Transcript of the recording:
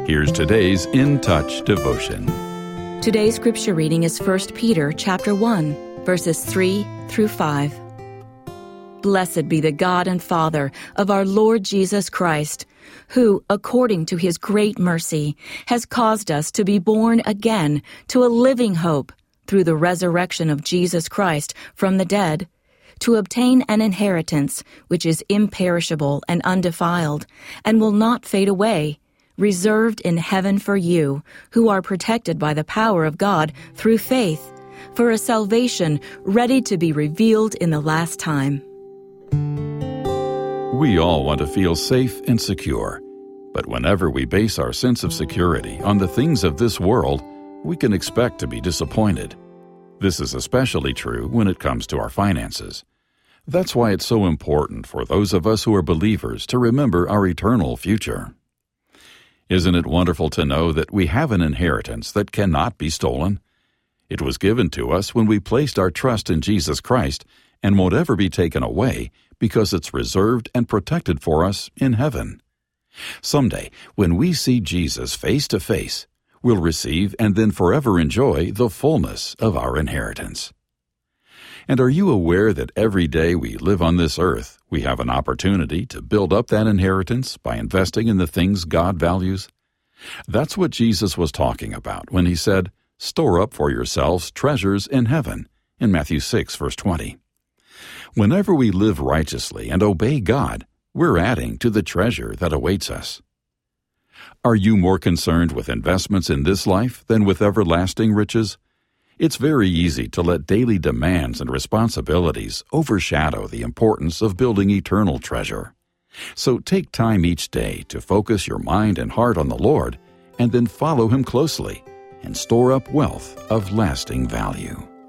Here's today's In Touch devotion. Today's scripture reading is 1 Peter chapter 1, verses 3 through 5. Blessed be the God and Father of our Lord Jesus Christ, who, according to his great mercy, has caused us to be born again to a living hope through the resurrection of Jesus Christ from the dead, to obtain an inheritance which is imperishable and undefiled, and will not fade away, reserved in heaven for you, who are protected by the power of God through faith, for a salvation ready to be revealed in the last time. We all want to feel safe and secure, but whenever we base our sense of security on the things of this world, we can expect to be disappointed. This is especially true when it comes to our finances. That's why it's so important for those of us who are believers to remember our eternal future. Isn't it wonderful to know that we have an inheritance that cannot be stolen? It was given to us when we placed our trust in Jesus Christ and won't ever be taken away because it's reserved and protected for us in heaven. Someday, when we see Jesus face to face, we'll receive and then forever enjoy the fullness of our inheritance. And are you aware that every day we live on this earth, we have an opportunity to build up that inheritance by investing in the things God values? That's what Jesus was talking about when he said, "Store up for yourselves treasures in heaven," in Matthew 6, verse 20. Whenever we live righteously and obey God, we're adding to the treasure that awaits us. Are you more concerned with investments in this life than with everlasting riches? It's very easy to let daily demands and responsibilities overshadow the importance of building eternal treasure. So take time each day to focus your mind and heart on the Lord, and then follow Him closely and store up wealth of lasting value.